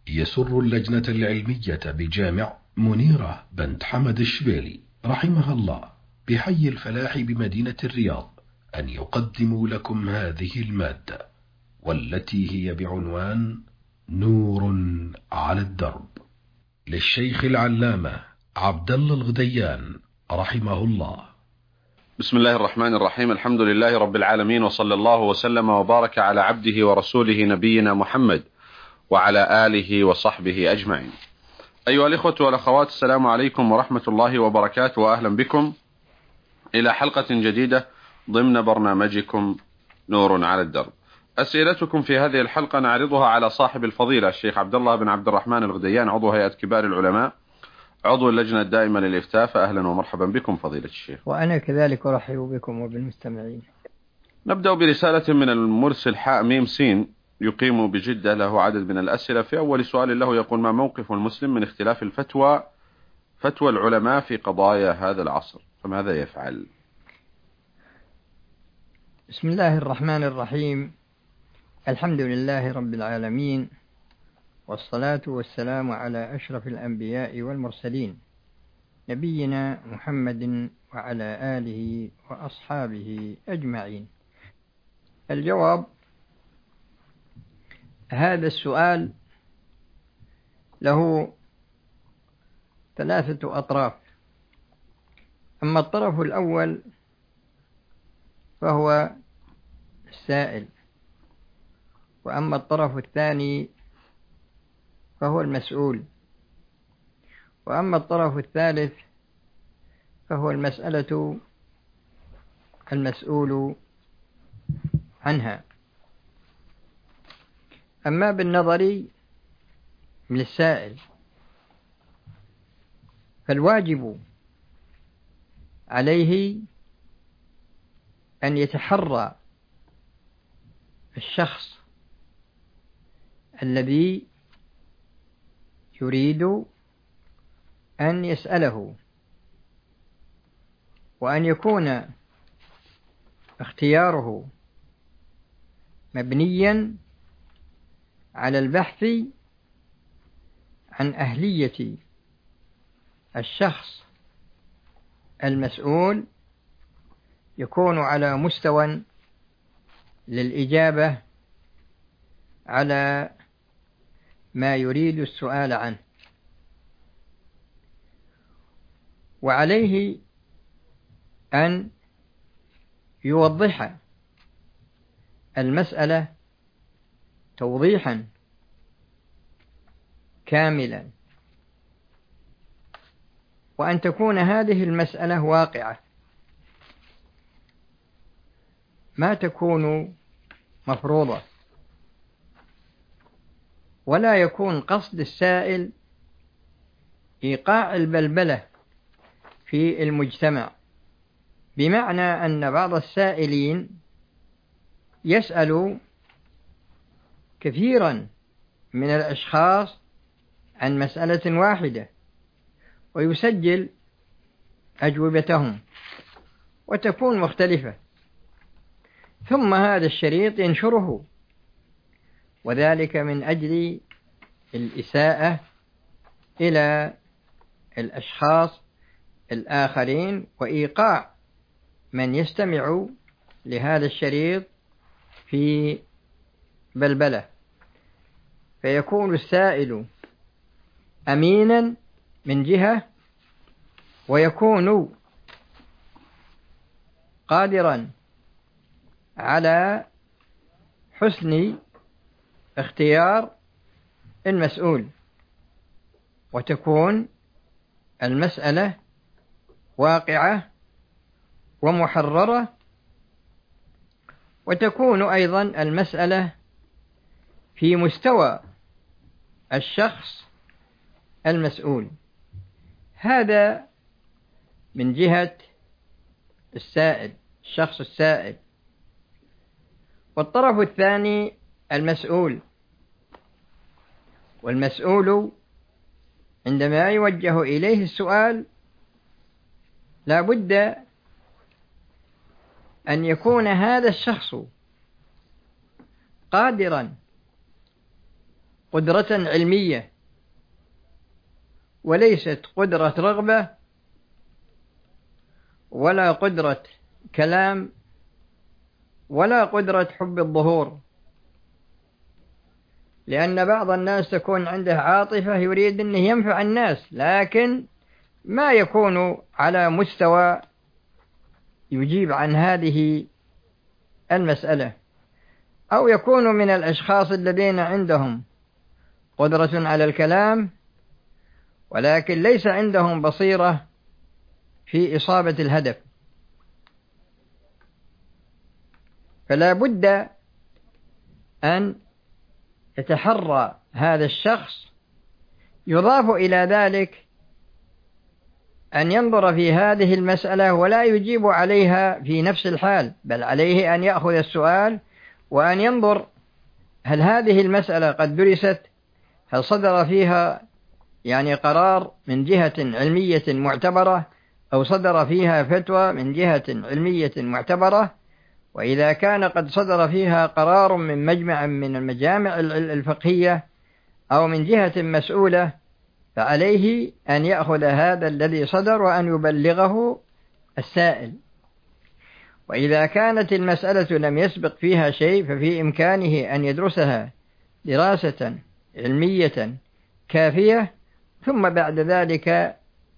يسر اللجنة العلمية بجامع منيرة بنت حمد الشبيلي رحمها الله بحي الفلاح بمدينة الرياض أن يقدموا لكم هذه المادة، والتي هي بعنوان نور على الدرب، للشيخ العلامة عبد الله الغديان رحمه الله. بسم الله الرحمن الرحيم. الحمد لله رب العالمين، وصلى الله وسلم وبارك على عبده ورسوله نبينا محمد وعلى آله وصحبه أجمعين. أيها الإخوة والأخوات، السلام عليكم ورحمة الله وبركاته، وأهلا بكم إلى حلقة جديدة ضمن برنامجكم نور على الدرب. أسئلتكم في هذه الحلقة نعرضها على صاحب الفضيلة الشيخ عبد الله بن عبد الرحمن الغديان، عضو هيئة كبار العلماء، عضو اللجنة الدائمة للإفتاء. فأهلا ومرحبا بكم فضيلة الشيخ. وأنا كذلك أرحب بكم وبالمستمعين. نبدأ برسالة من المرسل حاء ميم سين يقيم بجدة، له عدد من الأسئلة. في أول سؤال له يقول: ما موقف المسلم من اختلاف فتوى العلماء في قضايا هذا العصر، فماذا يفعل؟ بسم الله الرحمن الرحيم. الحمد لله رب العالمين، والصلاة والسلام على أشرف الأنبياء والمرسلين، نبينا محمد وعلى آله وأصحابه أجمعين. الجواب: هذا السؤال له ثلاثة أطراف. أما الطرف الأول فهو السائل، وأما الطرف الثاني فهو المسؤول، وأما الطرف الثالث فهو المسألة المسؤول عنها. أما بالنظر للسائل فالواجب عليه أن يتحرى الشخص الذي يريد أن يسأله، وأن يكون اختياره مبنيا على البحث عن أهلية الشخص المسؤول، يكون على مستوى للإجابة على ما يريد السؤال عنه. وعليه أن يوضح المسألة توضيحا كاملا، وأن تكون هذه المسألة واقعة، ما تكون مفروضة، ولا يكون قصد السائل إيقاع البلبلة في المجتمع، بمعنى أن بعض السائلين يسأل كثيرا من الأشخاص عن مسألة واحدة ويسجل أجوبتهم وتكون مختلفة، ثم هذا الشريط ينشره، وذلك من أجل الإساءة إلى الأشخاص الآخرين وإيقاع من يستمع لهذا الشريط في بلبلة، فيكون السائل أمينا من جهة، ويكون قادرا على حسن اختيار المسؤول، وتكون المسألة واقعة ومحررة، وتكون أيضا المسألة في مستوى الشخص المسؤول. هذا من جهة السائل، الشخص السائل. والطرف الثاني المسؤول، والمسؤول عندما يوجه إليه السؤال لا بد أن يكون هذا الشخص قادرا قدرة علمية، وليست قدرة رغبة ولا قدرة كلام ولا قدرة حب الظهور، لأن بعض الناس تكون عنده عاطفة يريد أن ينفع الناس، لكن ما يكون على مستوى يجيب عن هذه المسألة، أو يكون من الأشخاص الذين عندهم قدرة على الكلام ولكن ليس عندهم بصيرة في إصابة الهدف. فلا بد أن يتحرى هذا الشخص، يضاف إلى ذلك أن ينظر في هذه المسألة ولا يجيب عليها في نفس الحال، بل عليه أن يأخذ السؤال وأن ينظر هل هذه المسألة قد درست، هل صدر فيها قرار من جهة علمية معتبرة، أو صدر فيها فتوى من جهة علمية معتبرة. وإذا كان قد صدر فيها قرار من مجمع من المجامع الفقهية أو من جهة مسؤولة، فعليه أن يأخذ هذا الذي صدر وأن يبلغه السائل. وإذا كانت المسألة لم يسبق فيها شيء ففي إمكانه أن يدرسها دراسة علمية كافية، ثم بعد ذلك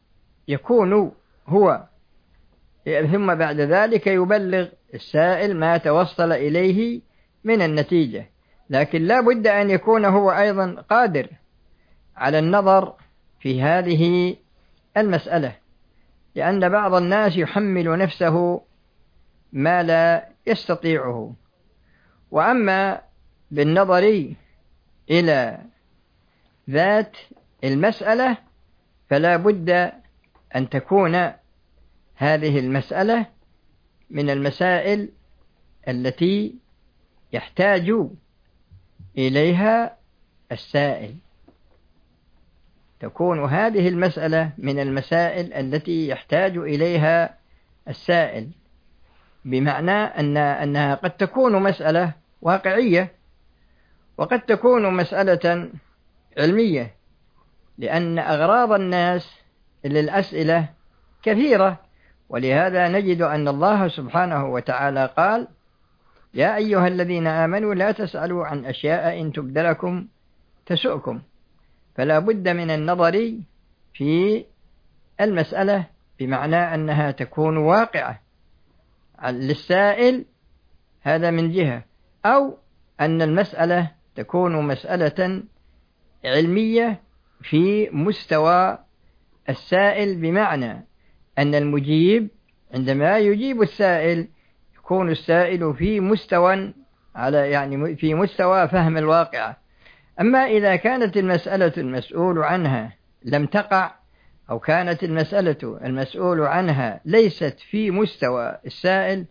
يبلغ السائل ما توصل إليه من النتيجة. لكن لا بد أن يكون هو أيضا قادر على النظر في هذه المسألة، لأن بعض الناس يحمل نفسه ما لا يستطيعه. وأما بالنظر إلى ذات المسألة فلا بد أن تكون هذه المسألة من المسائل التي يحتاج إليها السائل، تكون هذه المسألة من المسائل التي يحتاج إليها السائل، بمعنى أنها قد تكون مسألة واقعية وقد تكون مسألة علمية، لأن أغراض الناس للأسئلة كثيرة. ولهذا نجد أن الله سبحانه وتعالى قال: يا أيها الذين آمنوا لا تسألوا عن أشياء إن تبد لكم تسؤكم. فلا بد من النظر في المسألة بمعنى أنها تكون واقعة للسائل، هذا من جهة، أو أن المسألة تكون مسألة علمية في مستوى السائل، بمعنى أن المجيب عندما يجيب السائل يكون السائل في مستوى في مستوى فهم الواقع. أما إذا كانت المسألة المسؤول عنها لم تقع، أو كانت المسألة المسؤول عنها ليست في مستوى السائل،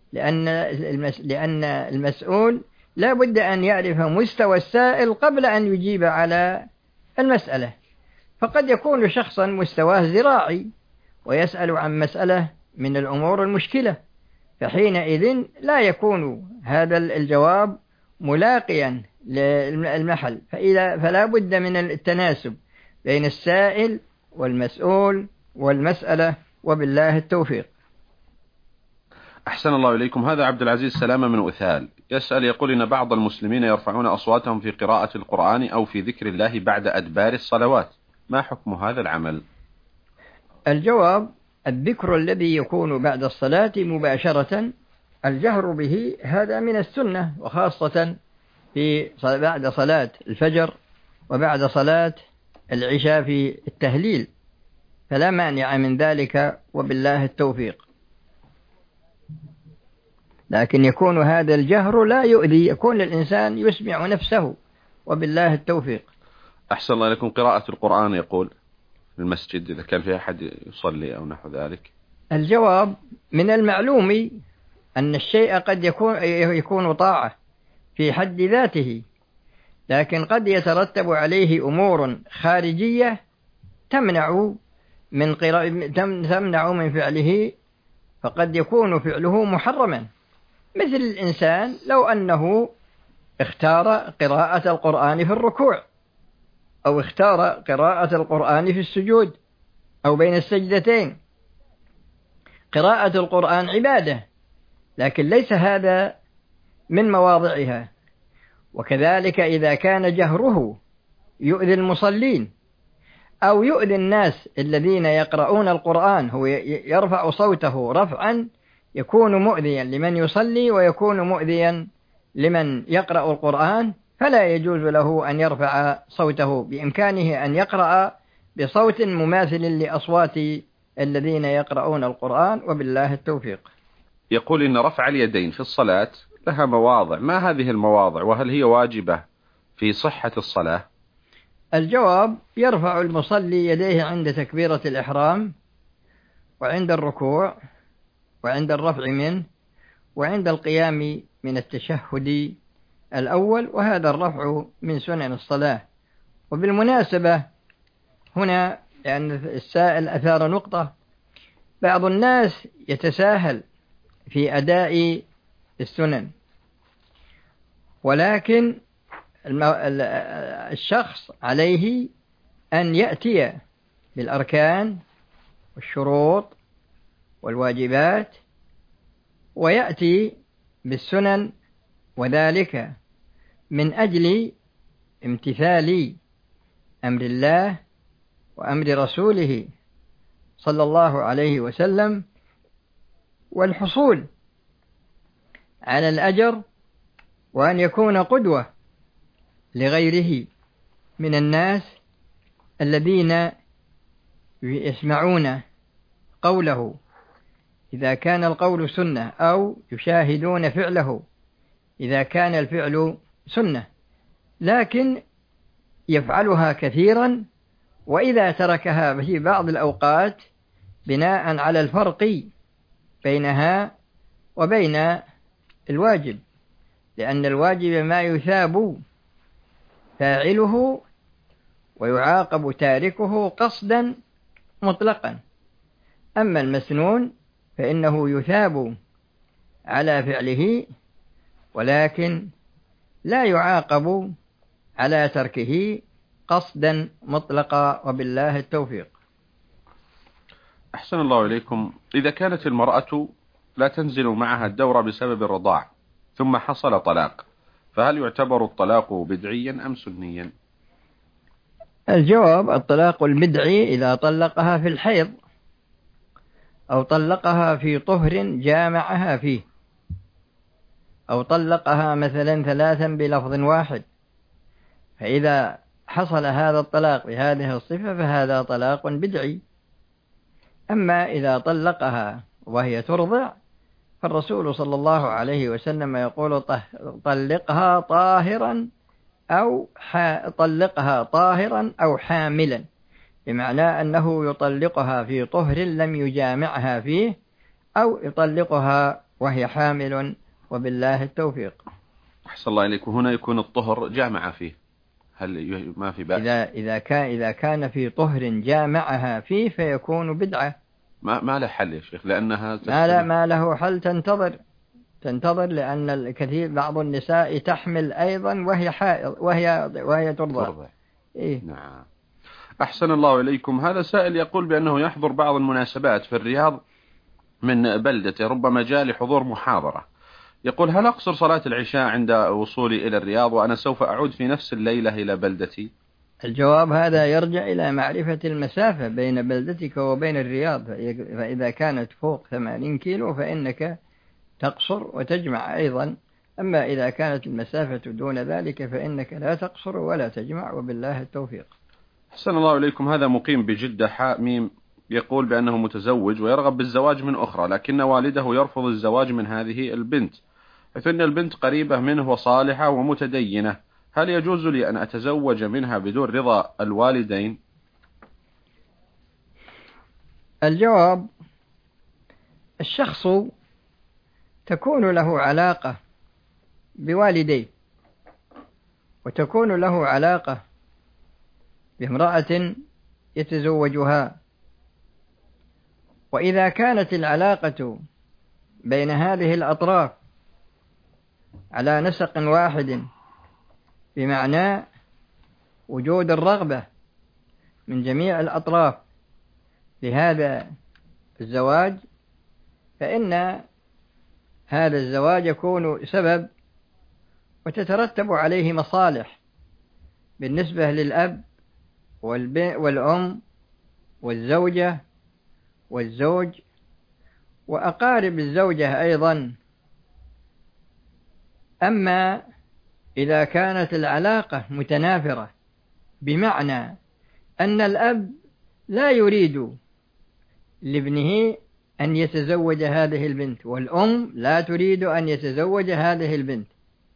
لأن المسؤول لا بد أن يعرف مستوى السائل قبل أن يجيب على المسألة. فقد يكون شخصا مستواه زراعي ويسأل عن مسألة من الأمور المشكلة، فحينئذ لا يكون هذا الجواب ملاقيا للمحل. فلا بد من التناسب بين السائل والمسؤول والمسألة، وبالله التوفيق. أحسن الله إليكم. هذا عبد العزيز سلامة من أثال يسأل، يقول إن بعض المسلمين يرفعون أصواتهم في قراءة القرآن أو في ذكر الله بعد أدبار الصلوات، ما حكم هذا العمل؟ الجواب: الذكر الذي يكون بعد الصلاة مباشرة الجهر به هذا من السنة، وخاصة بعد صلاة الفجر وبعد صلاة العشاء في التهليل، فلا مانع من ذلك وبالله التوفيق. لكن يكون هذا الجهر لا يؤذي، يكون الإنسان يسمع نفسه وبالله التوفيق. أحسن الله لكم. قراءة القرآن يقول في المسجد إذا كان فيها أحد يصلي أو نحو ذلك. الجواب: من المعلوم أن الشيء قد يكون طاعة في حد ذاته، لكن قد يترتب عليه أمور خارجية تمنع من فعله، فقد يكون فعله محرما، مثل الإنسان لو أنه اختار قراءة القرآن في الركوع أو اختار قراءة القرآن في السجود أو بين السجدتين. قراءة القرآن عبادة، لكن ليس هذا من مواضعها. وكذلك إذا كان جهره يؤذي المصلين أو يؤذي الناس الذين يقرؤون القرآن، هو يرفع صوته رفعا يكون مؤذيا لمن يصلي ويكون مؤذيا لمن يقرأ القرآن، فلا يجوز له أن يرفع صوته. بإمكانه أن يقرأ بصوت مماثل لأصوات الذين يقرؤون القرآن، وبالله التوفيق. يقول إن رفع اليدين في الصلاة لها مواضع، ما هذه المواضع وهل هي واجبة في صحة الصلاة؟ الجواب: يرفع المصلي يديه عند تكبيرة الإحرام، وعند الركوع، وعند الرفع منه، وعند القيام من التشهد الأول، وهذا الرفع من سنن الصلاة. وبالمناسبة هنا، لأن السائل أثار نقطة، بعض الناس يتساهل في أداء السنن، ولكن الشخص عليه أن يأتي بالأركان والشروط والواجبات، ويأتي بالسنن، وذلك من أجل امتثال أمر الله وأمر رسوله صلى الله عليه وسلم، والحصول على الأجر، وأن يكون قدوة لغيره من الناس الذين يسمعون قوله إذا كان القول سنة، أو يشاهدون فعله إذا كان الفعل سنة، لكن يفعلها كثيرا، وإذا تركها في بعض الأوقات بناء على الفرق بينها وبين الواجب، لأن الواجب ما يثاب فاعله ويعاقب تاركه قصدا مطلقا، أما المسنون فإنه يثاب على فعله ولكن لا يعاقب على تركه قصدا مطلقا، وبالله التوفيق. أحسن الله إليكم. إذا كانت المرأة لا تنزل معها الدورة بسبب الرضاع ثم حصل طلاق، فهل يعتبر الطلاق بدعيا أم سنيا؟ الجواب: الطلاق البدعي إذا طلقها في الحيض أو طلقها في طهر جامعها فيه، أو طلقها مثلا 3 بلفظ واحد، فإذا حصل هذا الطلاق بهذه الصفة فهذا طلاق بدعي. أما إذا طلقها وهي ترضع، فالرسول صلى الله عليه وسلم يقول: طلقها طاهرا أو حاملا، بمعنى أنه يطلقها في طهر لم يجامعها فيه، أو يطلقها وهي حامل، وبالله التوفيق. أحسن الله إليك. هنا يكون الطهر جامع فيه، هل ما في بأس؟ إذا كان في طهر جامعها فيه فيكون بدعة. ما له حل يا شيخ، لأنها ما له حل. تنتظر لأن الكثير بعض النساء تحمل أيضا وهي حائض وهي ترضع. إيه؟ نعم. أحسن الله إليكم. هذا سائل يقول بأنه يحضر بعض المناسبات في الرياض من بلدته، ربما جاء لحضور محاضرة. يقول: هل أقصر صلاة العشاء عند وصولي إلى الرياض وأنا سوف أعود في نفس الليلة إلى بلدتي؟ الجواب: هذا يرجع إلى معرفة المسافة بين بلدتك وبين الرياض، فإذا كانت فوق 80 كيلو فإنك تقصر وتجمع أيضا، أما إذا كانت المسافة دون ذلك فإنك لا تقصر ولا تجمع، وبالله التوفيق. أحسن الله إليكم. هذا مقيم بجدة حاميم، يقول بأنه متزوج ويرغب بالزواج من أخرى، لكن والده يرفض الزواج من هذه البنت، حيث أن البنت قريبة منه وصالحة ومتدينة. هل يجوز لي أن أتزوج منها بدون رضا الوالدين؟ الجواب: الشخص تكون له علاقة بوالديه، وتكون له علاقة بامرأة يتزوجها، وإذا كانت العلاقة بين هذه الأطراف على نسق واحد، بمعنى وجود الرغبة من جميع الأطراف لهذا الزواج، فإن هذا الزواج يكون سبب وتترتب عليه مصالح بالنسبة للأب والأم والزوجة والزوج وأقارب الزوجة أيضا. أما إذا كانت العلاقة متنافرة، بمعنى أن الأب لا يريد لابنه أن يتزوج هذه البنت، والأم لا تريد أن يتزوج هذه البنت،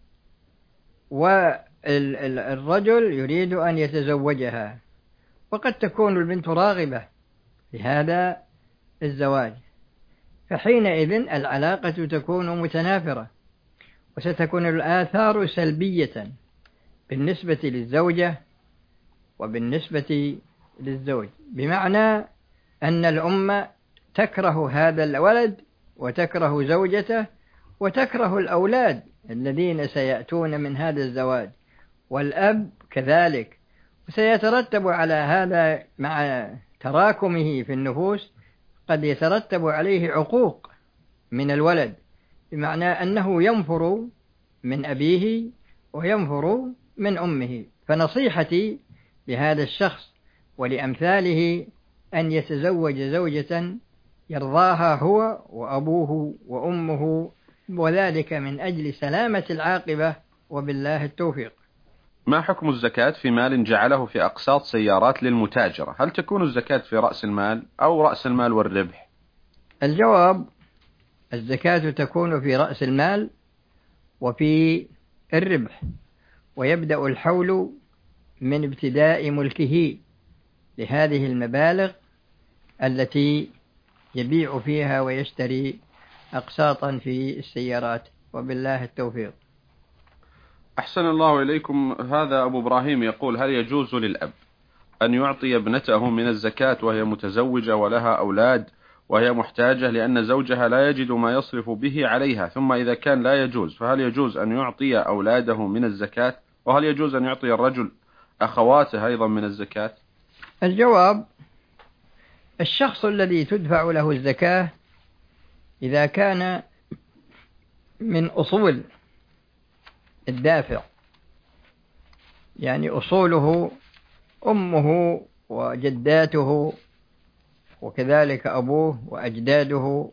والرجل يريد أن يتزوجها، وقد تكون البنت راغبة لهذا الزواج، فحينئذ العلاقة تكون متنافرة، وستكون الآثار سلبية بالنسبة للزوجة وبالنسبة للزوج، بمعنى أن الأم تكره هذا الولد وتكره زوجته وتكره الأولاد الذين سيأتون من هذا الزواج، والأب كذلك، وسيترتب على هذا مع تراكمه في النفوس قد يترتب عليه عقوق من الولد، بمعنى أنه ينفر من أبيه وينفر من أمه. فنصيحتي لهذا الشخص ولأمثاله أن يتزوج زوجة يرضاها هو وأبوه وأمه، وذلك من أجل سلامة العاقبة، وبالله التوفيق. ما حكم الزكاة في مال جعله في أقساط سيارات للمتاجرة؟ هل تكون الزكاة في رأس المال أو رأس المال والربح؟ الجواب: الزكاة تكون في رأس المال وفي الربح، ويبدأ الحول من ابتداء ملكه لهذه المبالغ التي يبيع فيها ويشتري أقساطا في السيارات، وبالله التوفيق. أحسن الله إليكم. هذا أبو إبراهيم يقول: هل يجوز للأب أن يعطي ابنته من الزكاة وهي متزوجة ولها أولاد وهي محتاجة لأن زوجها لا يجد ما يصرف به عليها؟ ثم إذا كان لا يجوز، فهل يجوز أن يعطي أولاده من الزكاة؟ وهل يجوز أن يعطي الرجل أخواته أيضا من الزكاة؟ الجواب: الشخص الذي تدفع له الزكاة إذا كان من أصول الدافع، يعني أصوله أمه وجداته وكذلك أبوه وأجداده،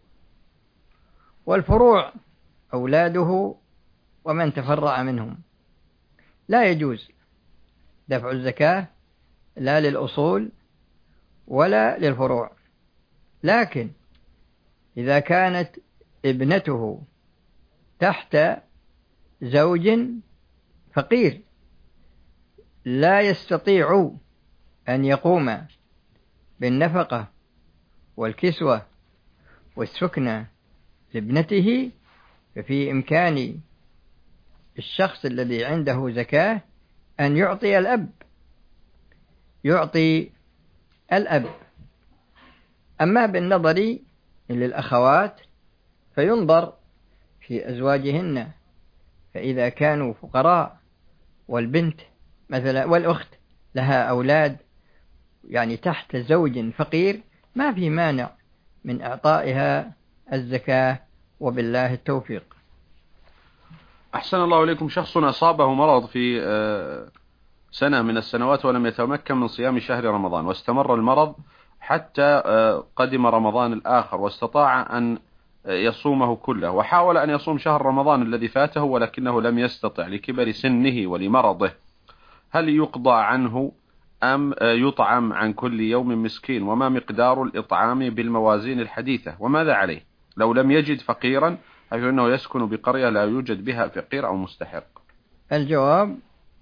والفروع أولاده ومن تفرع منهم، لا يجوز دفع الزكاة لا للأصول ولا للفروع. لكن إذا كانت ابنته تحت زوج فقير لا يستطيع أن يقوم بالنفقة والكسوة والسكنة لابنته، ففي إمكان الشخص الذي عنده زكاة أن يعطي الأب. أما بالنظر للأخوات فينظر في أزواجهن، فإذا كانوا فقراء والبنت مثلا والأخت لها أولاد يعني تحت زوج فقير، ما في مانع من إعطائها الزكاة، وبالله التوفيق. أحسن الله إليكم. شخص أصابه مرض في سنة من السنوات ولم يتمكن من صيام شهر رمضان، واستمر المرض حتى قدم رمضان الآخر، واستطاع أن يصومه كله، وحاول أن يصوم شهر رمضان الذي فاته ولكنه لم يستطع لكبر سنه ولمرضه. هل يقضى عنه أم يطعم عن كل يوم مسكين؟ وما مقدار الإطعام بالموازين الحديثة؟ وماذا عليه لو لم يجد فقيرا، حيث أنه يسكن بقرية لا يوجد بها فقير أو مستحق؟ الجواب: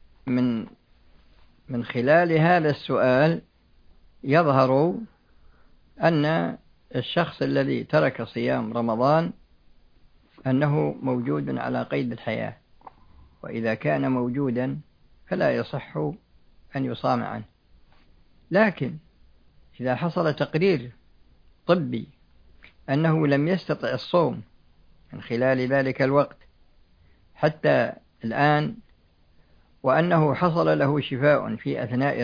من خلال هذا السؤال يظهر أن الشخص الذي ترك صيام رمضان أنه موجود على قيد الحياة، وإذا كان موجودا فلا يصح أن يصام عنه. لكن إذا حصل تقرير طبي أنه لم يستطع الصوم من خلال ذلك الوقت حتى الآن، وأنه حصل له شفاء في أثناء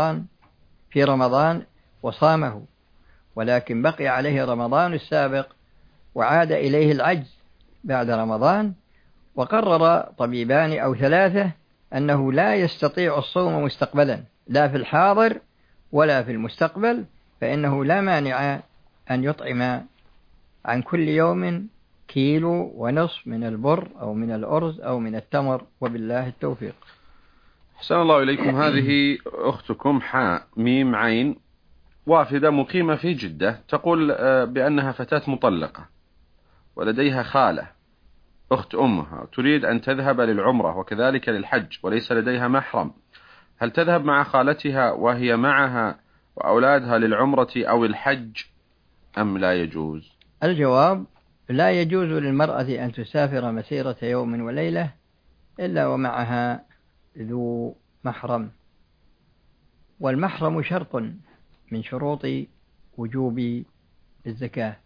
رمضان وصامه، ولكن بقي عليه رمضان السابق وعاد إليه العجز بعد رمضان، وقرر طبيبان أو ثلاثة أنه لا يستطيع الصوم مستقبلا، لا في الحاضر ولا في المستقبل، فإنه لا مانع أن يطعم عن كل يوم 1.5 كيلو من البر أو من الأرز أو من التمر، وبالله التوفيق. أحسن الله إليكم. هذه أختكم حاء ميم عين وافدة مقيمة في جدة، تقول بأنها فتاة مطلقة ولديها خالة أخت أمها تريد أن تذهب للعمرة وكذلك للحج وليس لديها محرم، هل تذهب مع خالتها وهي معها وأولادها للعمرة أو الحج أم لا يجوز؟ الجواب: لا يجوز للمرأة أن تسافر مسيرة يوم وليلة إلا ومعها ذو محرم، والمحرم شرط من شروط وجوب الزكاة،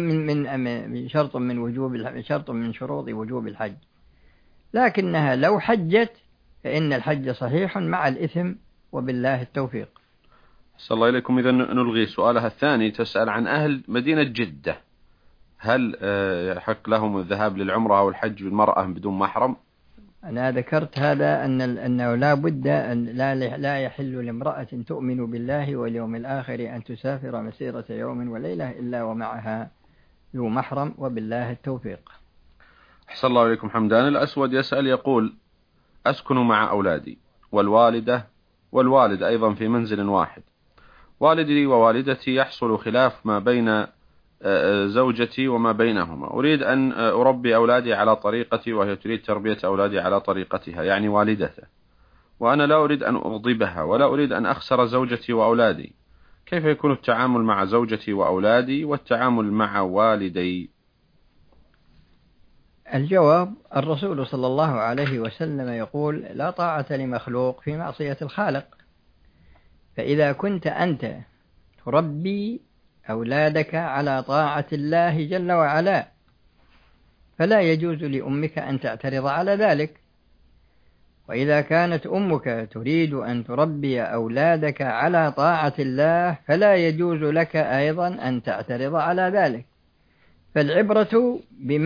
شرط من شروط وجوب الحج، لكنها لو حجت فإن الحج صحيح مع الإثم، وبالله التوفيق. صلى الله إليكم. إذا نلغي سؤالها الثاني، تسأل عن أهل مدينة جدة، هل يحق لهم الذهاب للعمرة أو الحج بالمرأة بدون محرم؟ أنا ذكرت هذا أنه لا بد أن لا يحل لامرأة تؤمن بالله واليوم الآخر أن تسافر مسيرة يوم وليلة إلا ومعها ذو محرم، وبالله التوفيق. أحسن الله إليكم. حمدان الأسود يسأل يقول: أسكن مع أولادي والوالد أيضا في منزل واحد، والدي ووالدتي يحصل خلاف ما بين زوجتي وما بينهما، أريد أن أربي أولادي على طريقتي وهي تريد تربية أولادي على طريقتها، يعني والدته، وأنا لا أريد أن أغضبها ولا أريد أن أخسر زوجتي وأولادي، كيف يكون التعامل مع زوجتي وأولادي والتعامل مع والدي؟ الجواب: الرسول صلى الله عليه وسلم يقول: لا طاعة لمخلوق في معصية الخالق، فإذا كنت أنت تربي أولادك على طاعة الله جل وعلا فلا يجوز لأمك أن تعترض على ذلك، وإذا كانت أمك تريد أن تربي أولادك على طاعة الله فلا يجوز لك أيضا أن تعترض على ذلك، فالعبرة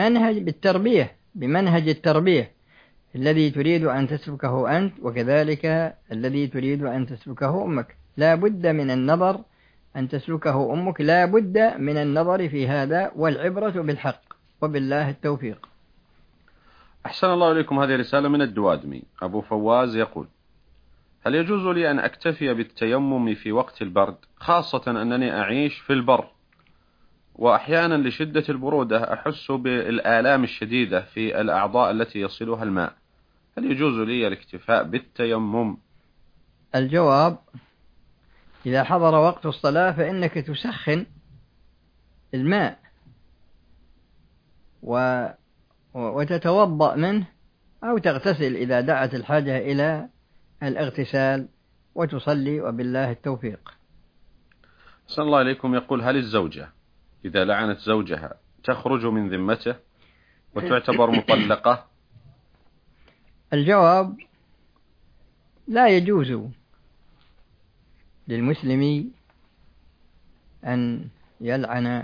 بمنهج التربية الذي تريد أن تسلكه أنت وكذلك الذي تريد أن تسلكه أمك، لا بد من النظر أن تسلكه أمك، لا بد من النظر في هذا، والعبرة بالحق، وبالله التوفيق. أحسن الله إليكم. هذه رسالة من الدوادمي. أبو فواز يقول: هل يجوز لي أن أكتفي بالتيمم في وقت البرد، خاصة أنني أعيش في البر وأحيانا لشدة البرودة أحس بالآلام الشديدة في الأعضاء التي يصلها الماء، هل يجوز لي الاكتفاء بالتيمم؟ الجواب: إذا حضر وقت الصلاة فإنك تسخن الماء وتتوضأ منه أو تغتسل إذا دعت الحاجة إلى الاغتسال وتصلي، وبالله التوفيق. صلى الله عليكم. يقول: هل الزوجة إذا لعنت زوجها تخرج من ذمته وتعتبر مطلقة؟ الجواب: لا يجوز للمسلم أن يلعن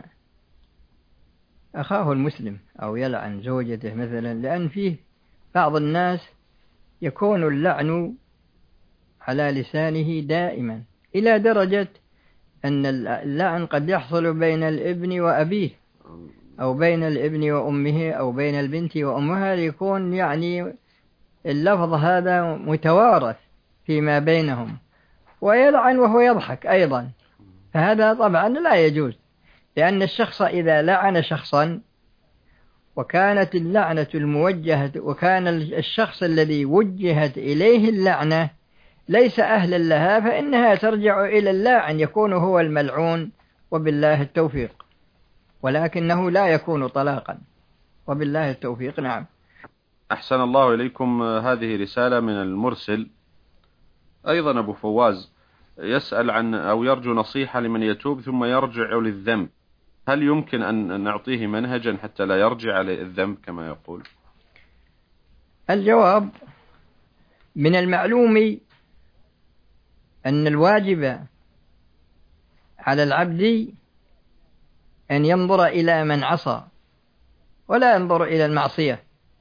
أخاه المسلم أو يلعن زوجته مثلا، لأن فيه بعض الناس يكون اللعن على لسانه دائما إلى درجة أن اللعن قد يحصل بين الابن وأبيه أو بين الابن وأمه أو بين البنت وأمها، ليكون يعني اللفظ هذا متوارث فيما بينهم، ويلعن وهو يضحك أيضا، فهذا طبعا لا يجوز، لأن الشخص إذا لعن شخصا وكانت اللعنة الموجهة وكان الشخص الذي وجهت إليه اللعنة ليس أهلا لها فإنها ترجع إلى اللاعن، يكون هو الملعون، وبالله التوفيق، ولكنه لا يكون طلاقا، وبالله التوفيق. نعم. أحسن الله إليكم. هذه رسالة من المرسل أيضا أبو فواز يسأل عن أو يرجو نصيحة لمن يتوب ثم يرجع للذنب، هل يمكن أن نعطيه منهجا حتى لا يرجع للذنب كما يقول؟ الجواب: من المعلوم أن الواجب على العبد أن ينظر إلى من عصى ولا ينظر إلى المعصية،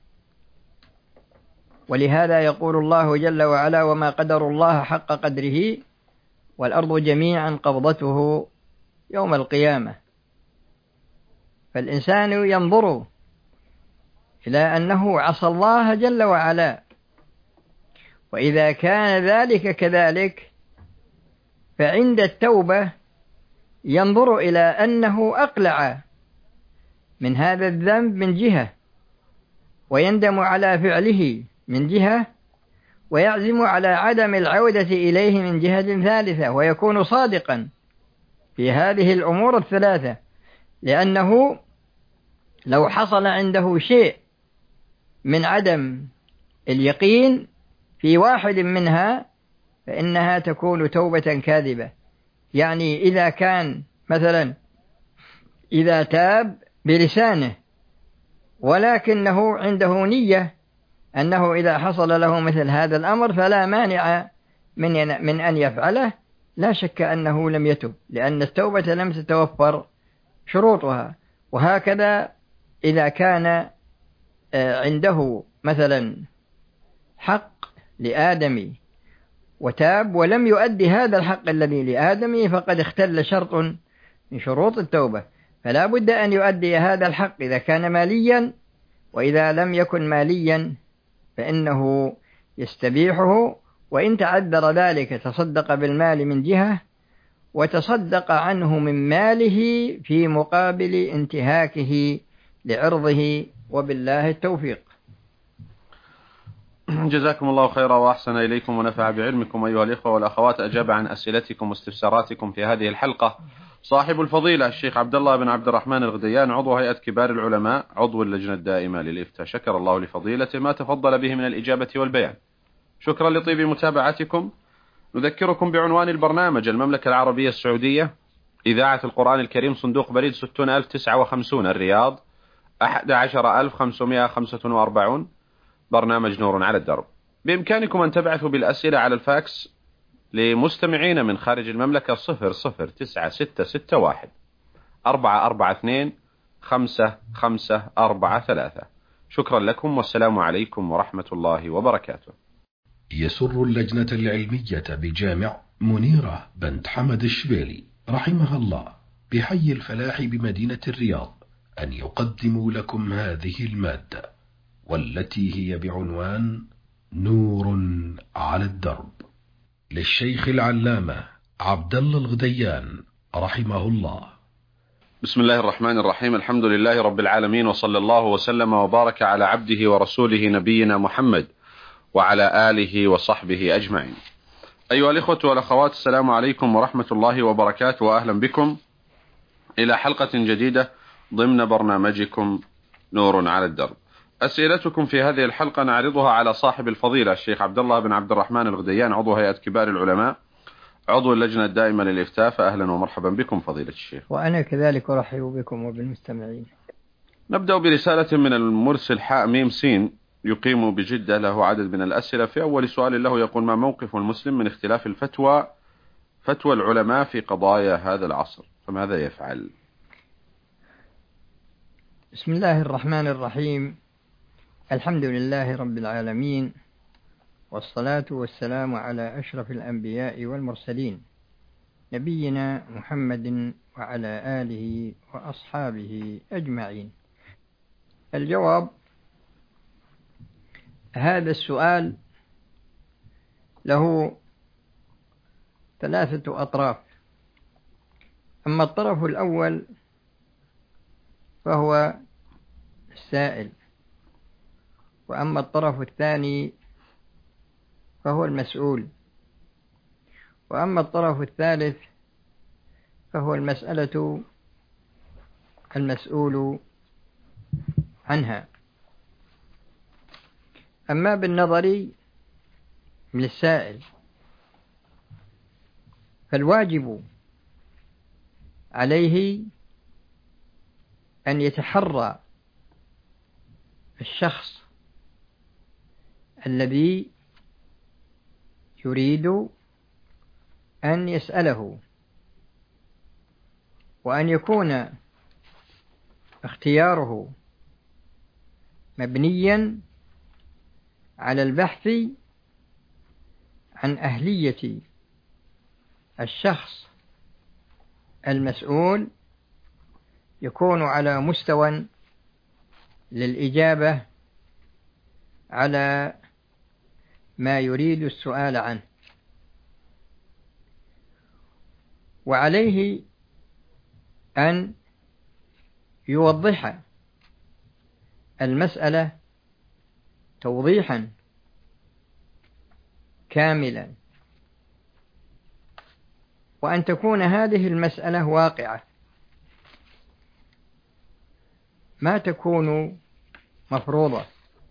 ولهذا يقول الله جل وعلا: وما قدر الله حق قدره والأرض جميعا قبضته يوم القيامة. فالإنسان ينظر إلى أنه عصى الله جل وعلا، وإذا كان ذلك كذلك فعند التوبة ينظر إلى أنه أقلع من هذا الذنب من جهة، ويندم على فعله من جهة، ويعزم على عدم العودة إليه من جهة ثالثة، ويكون صادقا في هذه الأمور الثلاثة، لأنه لو حصل عنده شيء من عدم اليقين في واحد منها فإنها تكون توبة كاذبة. يعني إذا كان مثلا إذا تاب بلسانه ولكنه عنده نية أنه إذا حصل له مثل هذا الأمر فلا مانع من أن يفعله، لا شك أنه لم يتب، لأن التوبة لم تتوفر شروطها. وهكذا إذا كان عنده مثلا حق لآدمي وتاب ولم يؤدي هذا الحق الذي لآدمي فقد اختل شرط من شروط التوبة، فلا بد أن يؤدي هذا الحق إذا كان ماليا، وإذا لم يكن ماليا فإنه يستبيحه، وإن تعذر ذلك تصدق بالمال من جهة وتصدق عنه من ماله في مقابل انتهاكه لعرضه، وبالله التوفيق. جزاكم الله خيرا وأحسن إليكم ونفع بعلمكم أيها الإخوة والأخوات. أجاب عن أسئلتكم واستفساراتكم في هذه الحلقة صاحب الفضيلة الشيخ عبد الله بن عبد الرحمن الغديان، عضو هيئة كبار العلماء، عضو اللجنة الدائمة للإفتاء. شكر الله لفضيلته ما تفضل به من الإجابة والبيان. شكرا لطيب متابعتكم. نذكركم بعنوان البرنامج: المملكة العربية السعودية، إذاعة القرآن الكريم، صندوق بريد 60059 الرياض 11545، برنامج نور على الدرب. بإمكانكم أن تبعثوا بالأسئلة على الفاكس لمستمعين من خارج المملكة 00961 442 5543. شكرا لكم والسلام عليكم ورحمة الله وبركاته. يسر اللجنة العلمية بجامع منيرة بنت حمد الشبيلي رحمها الله بحي الفلاح بمدينة الرياض أن يقدموا لكم هذه المادة، والتي هي بعنوان نور على الدرب، للشيخ العلامة عبد الله الغديان رحمه الله. بسم الله الرحمن الرحيم. الحمد لله رب العالمين، وصلى الله وسلم وبارك على عبده ورسوله نبينا محمد وعلى آله وصحبه أجمعين. أيها الإخوة والأخوات، السلام عليكم ورحمة الله وبركاته، وأهلا بكم إلى حلقة جديدة ضمن برنامجكم نور على الدرب. أسئلتكم في هذه الحلقة نعرضها على صاحب الفضيلة الشيخ عبد الله بن عبد الرحمن الغديان، عضو هيئة كبار العلماء، عضو اللجنة الدائمة للإفتاء. فأهلا ومرحبا بكم فضيلة الشيخ. وأنا كذلك أرحب بكم وبالمستمعين. نبدأ برسالة من المرسل حاء ميم سين يقيم بجدة، له عدد من الأسئلة. في أول سؤال له يقول: ما موقف المسلم من اختلاف فتوى العلماء في قضايا هذا العصر، فماذا يفعل؟ بسم الله الرحمن الرحيم. الحمد لله رب العالمين، والصلاة والسلام على أشرف الأنبياء والمرسلين، نبينا محمد وعلى آله وأصحابه أجمعين. الجواب: هذا السؤال له ثلاثة أطراف. أما الطرف الأول فهو السائل، وأما الطرف الثاني فهو المسؤول، وأما الطرف الثالث فهو المسألة المسؤول عنها. أما بالنظر للسائل فالواجب عليه أن يتحرى الشخص الذي يريد أن يسأله، وأن يكون اختياره مبنيا على البحث عن أهلية الشخص المسؤول، يكون على مستوى للإجابة على ما يريد السؤال عنه. وعليه أن يوضح المسألة توضيحا كاملا، وأن تكون هذه المسألة واقعة، ما تكون مفروضة،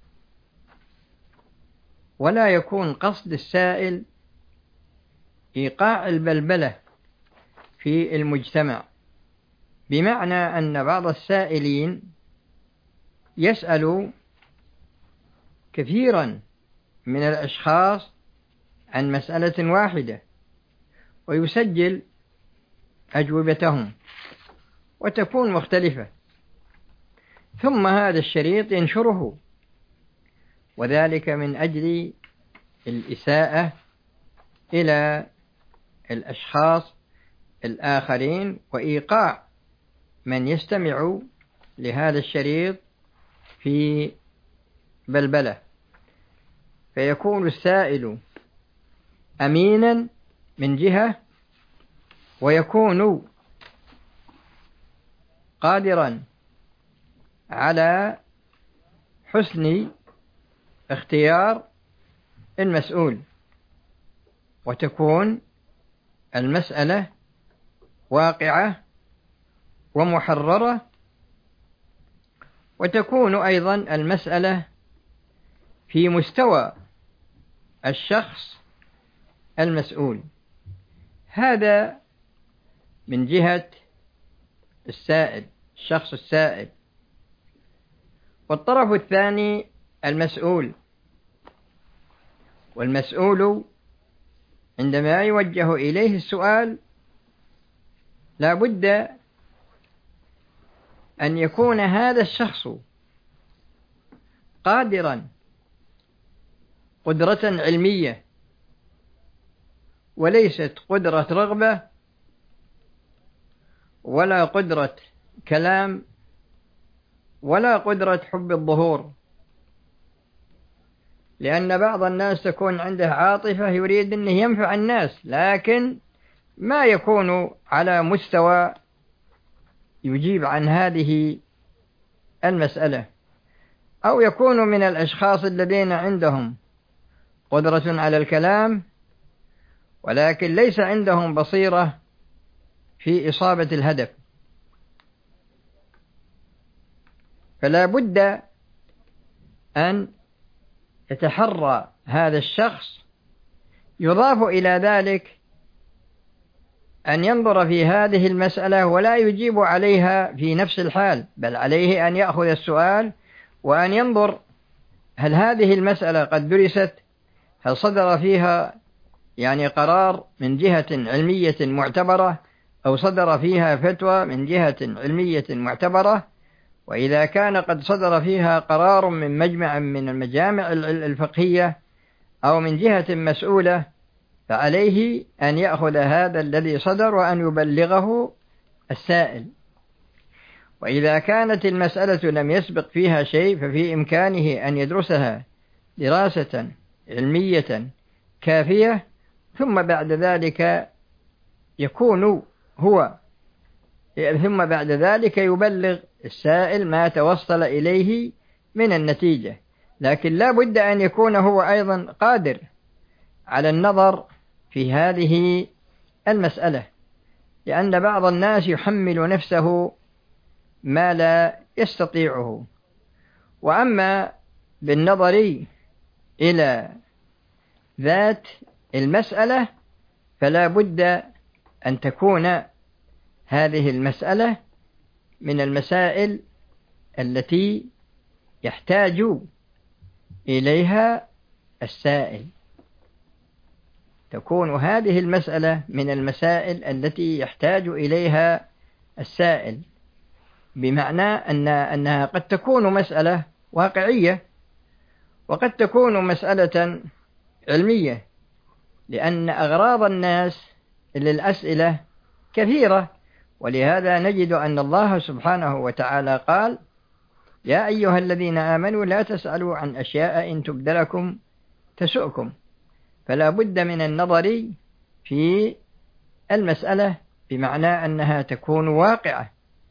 ولا يكون قصد السائل إيقاع البلبلة في المجتمع، بمعنى أن بعض السائلين يسأل كثيرا من الأشخاص عن مسألة واحدة ويسجل أجوبتهم وتكون مختلفة، ثم هذا الشريط ينشره، وذلك من أجل الإساءة إلى الأشخاص الآخرين وإيقاع من يستمع لهذا الشريط في بلبلة، فيكون السائل أمينا من جهة، ويكون قادرا على حسن اختيار المسؤول، وتكون المسألة واقعة ومحررة، وتكون أيضا المسألة في مستوى الشخص المسؤول. هذا من جهة السائل، الشخص السائل. والطرف الثاني المسؤول، والمسؤول عندما يوجه إليه السؤال لا بد أن يكون هذا الشخص قادرا قدرة علمية، وليست قدرة رغبة ولا قدرة كلام ولا قدرة حب الظهور، لأن بعض الناس تكون عنده عاطفة يريد أن ينفع الناس، لكن ما يكون على مستوى يجيب عن هذه المسألة، أو يكون من الأشخاص الذين عندهم قدرة على الكلام ولكن ليس عندهم بصيرة في إصابة الهدف. فلا بد أن يتحرى هذا الشخص، يضاف إلى ذلك أن ينظر في هذه المسألة ولا يجيب عليها في نفس الحال، بل عليه أن يأخذ السؤال وأن ينظر هل هذه المسألة قد درست، هل صدر فيها قرار من جهة علمية معتبرة، أو صدر فيها فتوى من جهة علمية معتبرة. وإذا كان قد صدر فيها قرار من مجمع من المجامع الفقهية أو من جهة مسؤولة، فعليه أن يأخذ هذا الذي صدر وأن يبلغه السائل. وإذا كانت المسألة لم يسبق فيها شيء ففي إمكانه أن يدرسها دراسة علمية كافية، ثم بعد ذلك يبلغ السائل ما توصل إليه من النتيجة. لكن لا بد أن يكون هو أيضا قادر على النظر في هذه المسألة، لأن بعض الناس يحمل نفسه ما لا يستطيعه. وأما بالنظر إلى ذات المسألة فلا بد أن تكون هذه المسألة من المسائل التي يحتاج إليها السائل. تكون هذه المسألة من المسائل التي يحتاج إليها السائل، بمعنى أنها قد تكون مسألة واقعية وقد تكون مسألة علمية، لأن أغراض الناس للأسئلة كثيرة. ولهذا نجد أن الله سبحانه وتعالى قال: يا أيها الذين آمنوا لا تسألوا عن أشياء إن تبد لكم تسؤكم. فلا بد من النظر في المسألة بمعنى أنها تكون واقعة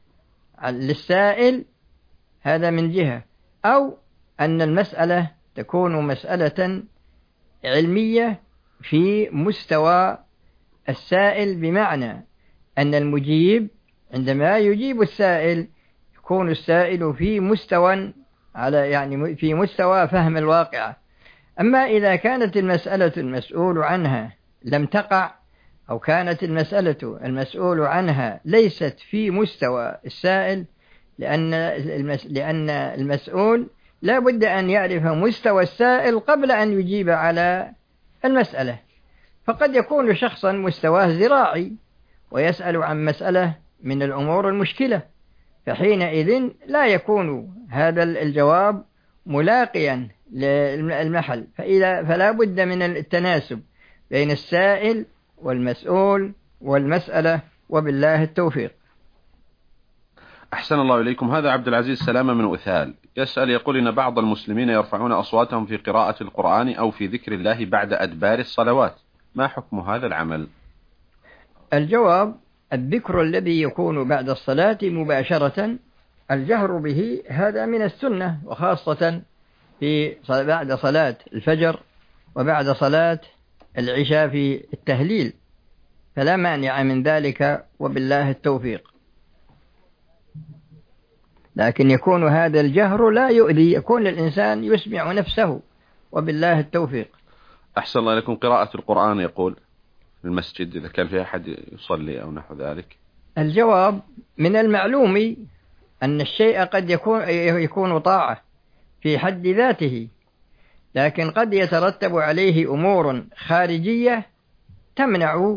للسائل، هذا من جهة، أو أن المسألة تكون مسألة علمية في مستوى السائل، بمعنى أن المجيب عندما يجيب السائل يكون السائل في مستوى في مستوى فهم الواقع. أما إذا كانت المسألة المسؤول عنها لم تقع، أو كانت المسألة المسؤول عنها ليست في مستوى السائل، لأن المسؤول لا بد أن يعرف مستوى السائل قبل أن يجيب على المسألة. فقد يكون شخصا مستواه زراعي ويسأل عن مسألة من الأمور المشكلة، فحينئذ لا يكون هذا الجواب ملاقيا للمحل، فلا بد من التناسب بين السائل والمسؤول والمسألة، وبالله التوفيق. أحسن الله إليكم. هذا عبد العزيز سلامة من أثال يسأل، يقول إن بعض المسلمين يرفعون أصواتهم في قراءة القرآن أو في ذكر الله بعد أدبار الصلوات، ما حكم هذا العمل؟ الجواب: الذكر الذي يكون بعد الصلاة مباشرة الجهر به هذا من السنة، وخاصة بعد صلاة الفجر وبعد صلاة العشاء في التهليل، فلا مانع من ذلك وبالله التوفيق. لكن يكون هذا الجهر لا يؤذي، يكون الإنسان يسمع نفسه، وبالله التوفيق. أحسن الله لكم. قراءة القرآن يقول في المسجد إذا كان فيها أحد يصلي أو نحو ذلك. الجواب: من المعلوم أن الشيء قد يكون طاعة في حد ذاته، لكن قد يترتب عليه أمور خارجية تمنع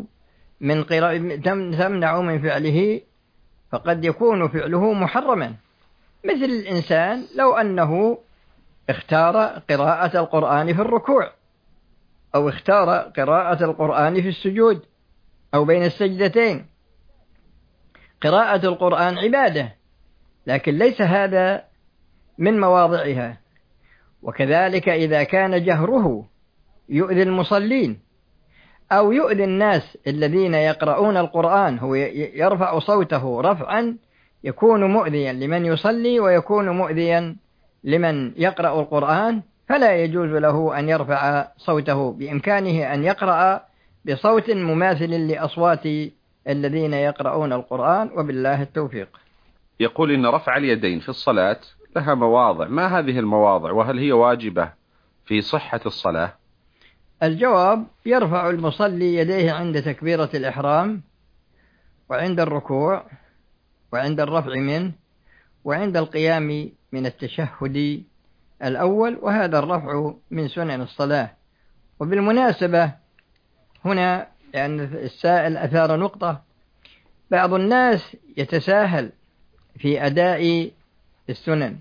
من فعله، فقد يكون فعله محرما، مثل الإنسان لو أنه اختار قراءة القرآن في الركوع، أو اختار قراءة القرآن في السجود أو بين السجدتين. قراءة القرآن عبادة، لكن ليس هذا من مواضعها. وكذلك إذا كان جهره يؤذي المصلين أو يؤذي الناس الذين يقرؤون القرآن، هو يرفع صوته رفعا يكون مؤذيا لمن يصلي ويكون مؤذيا لمن يقرأ القرآن، فلا يجوز له أن يرفع صوته، بإمكانه أن يقرأ بصوت مماثل لأصوات الذين يقرؤون القرآن، وبالله التوفيق. يقول إن رفع اليدين في الصلاة لها مواضع، ما هذه المواضع وهل هي واجبة في صحة الصلاة؟ الجواب: يرفع المصلي يديه عند تكبيرة الإحرام، وعند الركوع، وعند الرفع منه، وعند القيام من التشهد الأول، وهذا الرفع من سنن الصلاة. وبالمناسبة هنا، لأن السائل أثار نقطة، بعض الناس يتساهل في أداء السنن،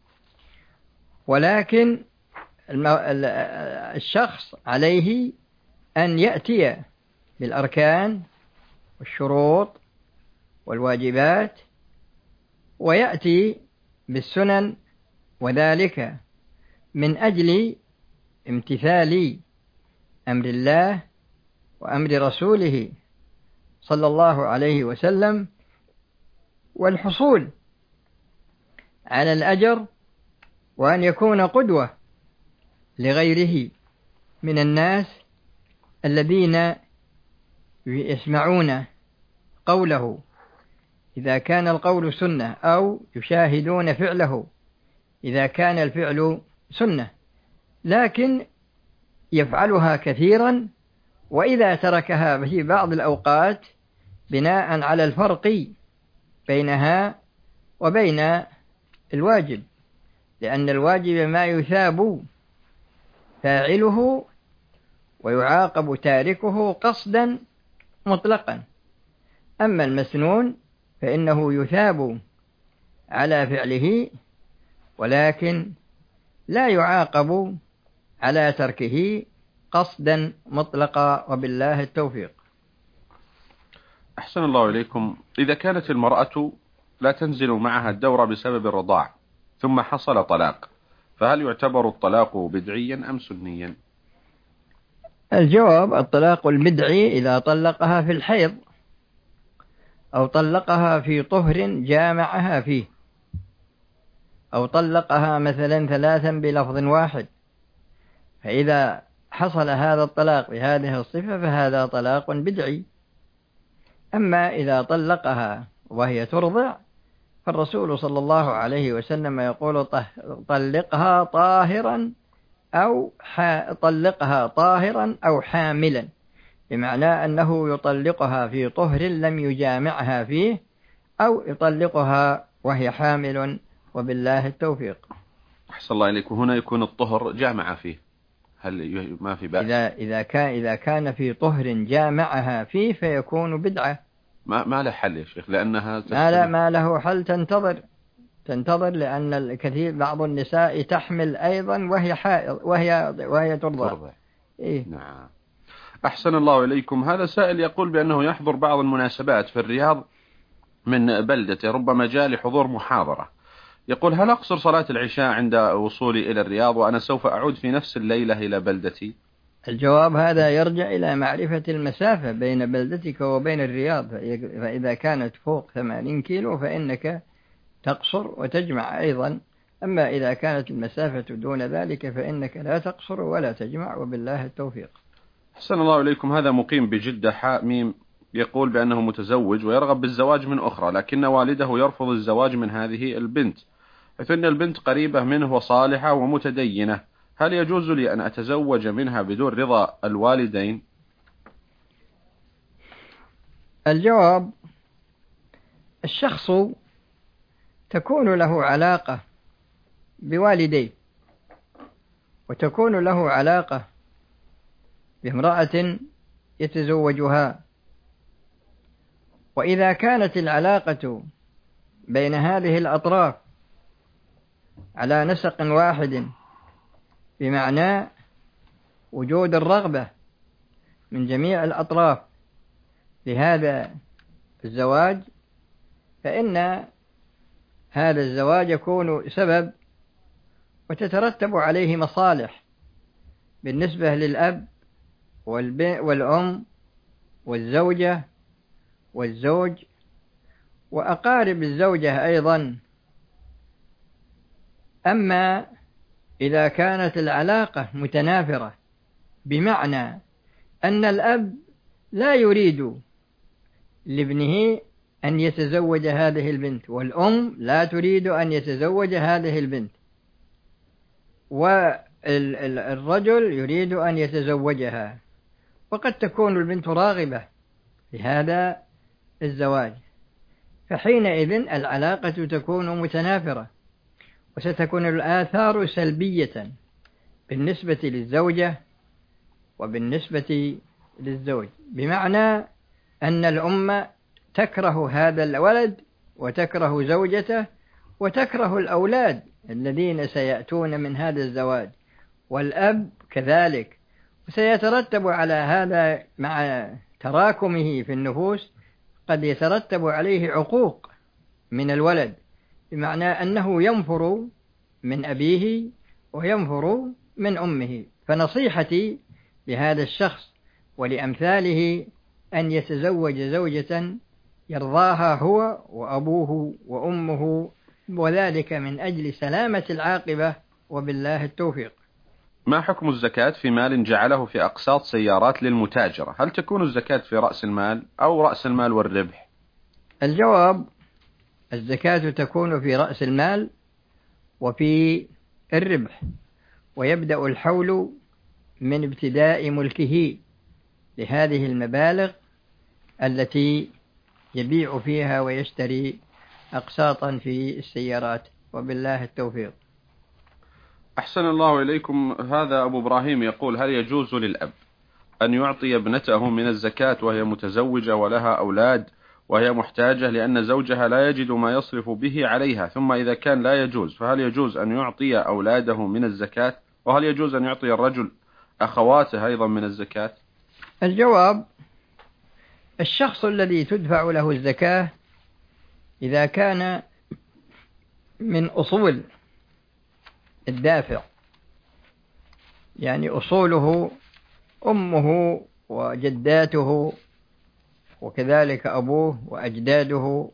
ولكن الشخص عليه أن يأتي بالأركان والشروط والواجبات، ويأتي بالسنن، وذلك من أجل امتثال أمر الله وأمر رسوله صلى الله عليه وسلم، والحصول على الأجر، وأن يكون قدوة لغيره من الناس الذين يسمعون قوله، إذا كان القول سنة، أو يشاهدون فعله إذا كان الفعل سنة، لكن يفعلها كثيرا، وإذا تركها في بعض الأوقات بناء على الفرق بينها وبين الواجب، لأن الواجب ما يثاب فاعله ويعاقب تاركه قصدا مطلقا. أما المسنون فإنه يثاب على فعله ولكن لا يعاقب على تركه قصدا مطلقا، وبالله التوفيق. أحسن الله إليكم. إذا كانت المرأة لا تنزل معها الدورة بسبب الرضاع ثم حصل طلاق، فهل يعتبر الطلاق بدعيا أم سنيا؟ الجواب: الطلاق البدعي إذا طلقها في الحيض أو طلقها في طهر جامعها فيه، أو طلقها مثلا 3 بلفظ واحد، فإذا حصل هذا الطلاق بهذه الصفة فهذا طلاق بدعي. أما إذا طلقها وهي ترضع فالرسول صلى الله عليه وسلم يقول: طلقها طاهرا أو حاملا، بمعنى أنه يطلقها في طهر لم يجامعها فيه، أو يطلقها وهي حامل، وبالله التوفيق. أحسن الله إليكم. هنا يكون الطهر جامع فيه، هل ما في بأس؟ إذا كان في طهر جامعها فيه فيكون بدعة. ما له حل يا شيخ، لأنها ما له حل. تنتظر لأن الكثير بعض النساء تحمل أيضا وهي حائض وهي ترضع. إيه؟ نعم. أحسن الله إليكم. هذا سائل يقول بأنه يحضر بعض المناسبات في الرياض من بلدته، ربما جاء لحضور محاضرة. يقول: هل أقصر صلاة العشاء عند وصولي إلى الرياض وأنا سوف أعود في نفس الليلة إلى بلدتي؟ الجواب: هذا يرجع إلى معرفة المسافة بين بلدتك وبين الرياض، فإذا كانت فوق 80 كيلو فإنك تقصر وتجمع أيضا، أما إذا كانت المسافة دون ذلك فإنك لا تقصر ولا تجمع، وبالله التوفيق. أحسن الله إليكم. هذا مقيم بجدة حاميم، يقول بأنه متزوج ويرغب بالزواج من أخرى، لكن والده يرفض الزواج من هذه البنت، حيث أن البنت قريبة منه وصالحة ومتدينة. هل يجوز لي أن أتزوج منها بدون رضا الوالدين؟ الجواب: الشخص تكون له علاقة بوالديه، وتكون له علاقة بامرأة يتزوجها، وإذا كانت العلاقة بين هذه الأطراف على نسق واحد، بمعنى وجود الرغبة من جميع الأطراف لهذا الزواج، فإن هذا الزواج يكون سبب وتترتب عليه مصالح بالنسبة للأب والأم والزوجة والزوج وأقارب الزوجة أيضا. أما إذا كانت العلاقة متنافرة، بمعنى أن الأب لا يريد لابنه أن يتزوج هذه البنت، والأم لا تريد أن يتزوج هذه البنت، والرجل يريد أن يتزوجها، وقد تكون البنت راغبة في هذا الزواج، فحينئذ العلاقة تكون متنافرة، وستكون الآثار سلبية بالنسبة للزوجة وبالنسبة للزوج، بمعنى أن الأم تكره هذا الولد وتكره زوجته وتكره الأولاد الذين سيأتون من هذا الزواج، والأب كذلك، وسيترتب على هذا مع تراكمه في النفوس قد يترتب عليه عقوق من الولد، بمعنى أنه ينفر من أبيه وينفر من أمه. فنصيحتي لهذا الشخص ولأمثاله أن يتزوج زوجة يرضاها هو وأبوه وأمه، وذلك من أجل سلامة العاقبة، وبالله التوفيق. ما حكم الزكاة في مال جعله في أقساط سيارات للمتاجرة؟ هل تكون الزكاة في رأس المال أو رأس المال والربح؟ الجواب: الزكاة تكون في رأس المال وفي الربح، ويبدأ الحول من ابتداء ملكه لهذه المبالغ التي يبيع فيها ويشتري أقساطا في السيارات، وبالله التوفيق. أحسن الله إليكم. هذا أبو إبراهيم يقول: هل يجوز للأب أن يعطي ابنته من الزكاة وهي متزوجة ولها أولاد وهي محتاجة لأن زوجها لا يجد ما يصرف به عليها، ثم إذا كان لا يجوز فهل يجوز أن يعطي أولاده من الزكاة؟ وهل يجوز أن يعطي الرجل أخواته أيضا من الزكاة؟ الجواب: الشخص الذي تدفع له الزكاة إذا كان من أصول الدافع، يعني أصوله أمه وجداته وكذلك أبوه وأجداده،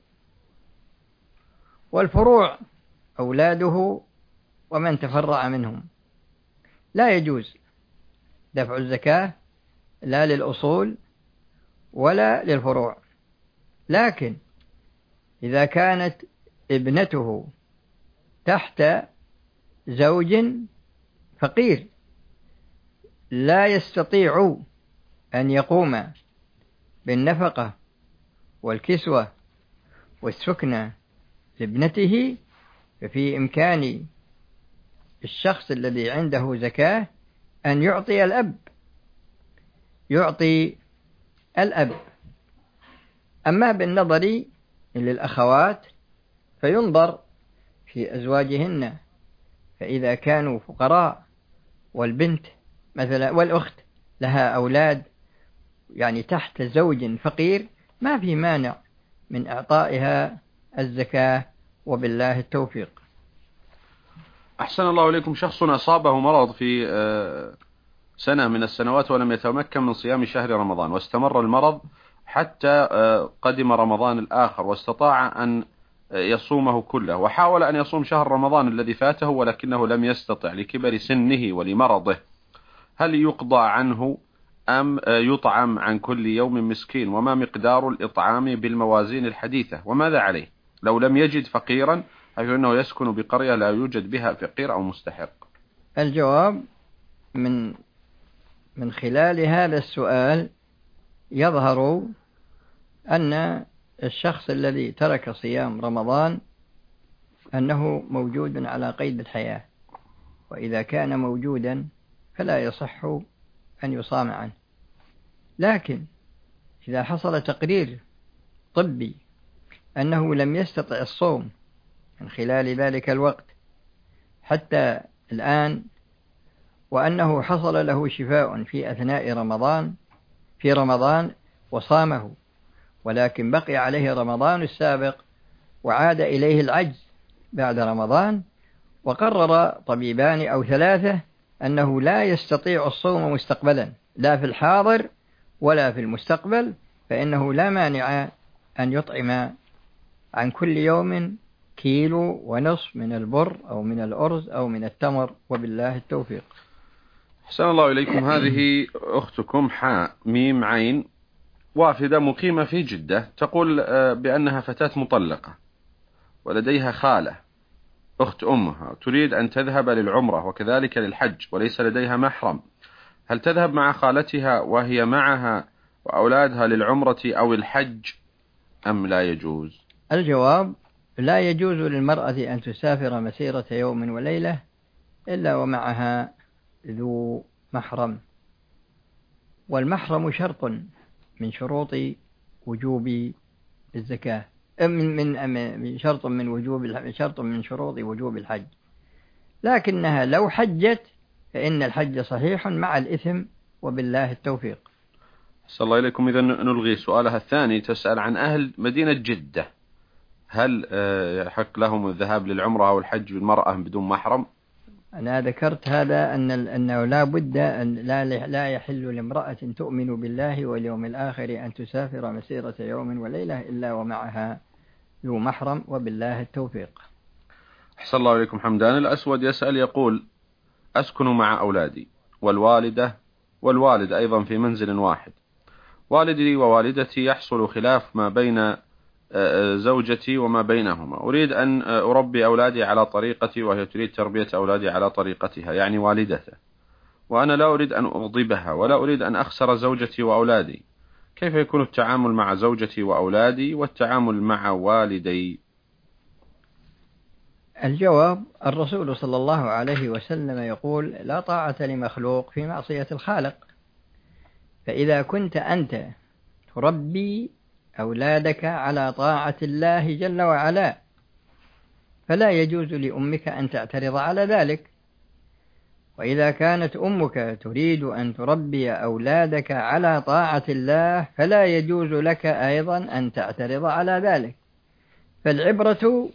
والفروع أولاده ومن تفرع منهم، لا يجوز دفع الزكاة لا للأصول ولا للفروع. لكن إذا كانت ابنته تحت زوج فقير لا يستطيع أن يقوم بالنفقة والكسوة والسكنة لابنته، ففي إمكان الشخص الذي عنده زكاة أن يعطي الأب. أما بالنظر للأخوات فينظر في أزواجهن، فإذا كانوا فقراء والبنت مثلا والأخت لها أولاد يعني تحت زوج فقير ما في مانع من إعطائها الزكاة، وبالله التوفيق. أحسن الله إليكم. شخص أصابه مرض في سنة من السنوات ولم يتمكن من صيام شهر رمضان، واستمر المرض حتى قدم رمضان الآخر، واستطاع أن يصومه كله، وحاول أن يصوم شهر رمضان الذي فاته ولكنه لم يستطع لكبر سنه ولمرضه. هل يقضى عنه أم يطعم عن كل يوم مسكين؟ وما مقدار الإطعام بالموازين الحديثة؟ وماذا عليه لو لم يجد فقيرا، حيث أنه يسكن بقرية لا يوجد بها فقير أو مستحق؟ الجواب: من خلال هذا السؤال يظهر أن الشخص الذي ترك صيام رمضان أنه موجود على قيد الحياة، وإذا كان موجودا فلا يصح أن يصام عنه. لكن إذا حصل تقرير طبي أنه لم يستطع الصوم من خلال ذلك الوقت حتى الآن، وأنه حصل له شفاء في أثناء رمضان وصامه، ولكن بقي عليه رمضان السابق وعاد إليه العجز بعد رمضان، وقرر طبيبان أو 3 أنه لا يستطيع الصوم مستقبلا لا في الحاضر ولا في المستقبل، فإنه لا مانع أن يطعم عن كل يوم 1.5 كيلو من البر أو من الأرز أو من التمر، وبالله التوفيق. أحسن الله إليكم. هذه أختكم حاء ميم عين وافدة مقيمة في جدة، تقول بأنها فتاة مطلقة ولديها خالة أخت أمها تريد أن تذهب للعمرة وكذلك للحج وليس لديها محرم، هل تذهب مع خالتها وهي معها وأولادها للعمرة أو الحج أم لا يجوز؟ الجواب: لا يجوز للمرأة أن تسافر مسيرة يوم وليلة إلا ومعها ذو محرم، والمحرم شرط من شروط وجوب الزكاة، شرط من شروط وجوب الحج. لكنها لو حجت فإن الحج صحيح مع الإثم، وبالله التوفيق. أحسن الله إليكم. إذا نلغي سؤالها الثاني، تسأل عن أهل مدينة جدة، هل يحق لهم الذهاب للعمرة أو الحج بالمرأة بدون محرم؟ أنا ذكرت هذا أنه لا بد أن لا يحل لامرأة تؤمن بالله واليوم الآخر أن تسافر مسيرة يوم وليلة إلا ومعها ذو محرم، وبالله التوفيق. أحسن الله إليكم. حمدان الأسود يسأل يقول: أسكن مع أولادي والوالدة والوالد أيضا في منزل واحد، والدي ووالدتي يحصل خلاف ما بين زوجتي وما بينهما، أريد أن أربي أولادي على طريقتي وهي تريد تربية أولادي على طريقتها يعني والدته، وأنا لا أريد أن أغضبها ولا أريد أن أخسر زوجتي وأولادي، كيف يكون التعامل مع زوجتي وأولادي والتعامل مع والدي؟ الجواب: الرسول صلى الله عليه وسلم يقول: لا طاعة لمخلوق في معصية الخالق، فإذا كنت أنت تربي أولادك على طاعة الله جل وعلا فلا يجوز لأمك أن تعترض على ذلك. وإذا كانت أمك تريد أن تربي أولادك على طاعة الله فلا يجوز لك أيضا أن تعترض على ذلك. فالعبرة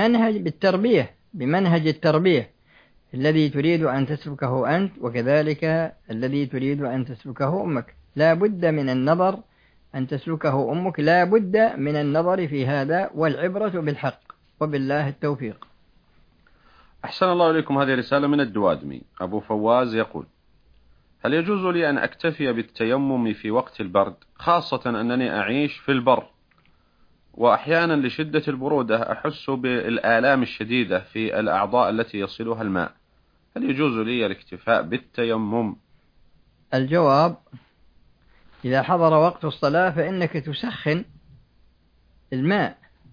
بمنهج التربية الذي تريد أن تسلكه أنت وكذلك الذي تريد أن تسلكه أمك. لا بد من النظر أن تسلكه أمك، لا بد من النظر في هذا، والعبرة بالحق، وبالله التوفيق. أحسن الله إليكم. هذه رسالة من الدوادمي. أبو فواز يقول: هل يجوز لي أن أكتفي بالتيمم في وقت البرد، خاصة أنني أعيش في البر وأحيانا لشدة البرودة أحس بالآلام الشديدة في الأعضاء التي يصلها الماء، هل يجوز لي الاكتفاء بالتيمم؟ الجواب: إذا حضر وقت الصلاة فإنك تسخن الماء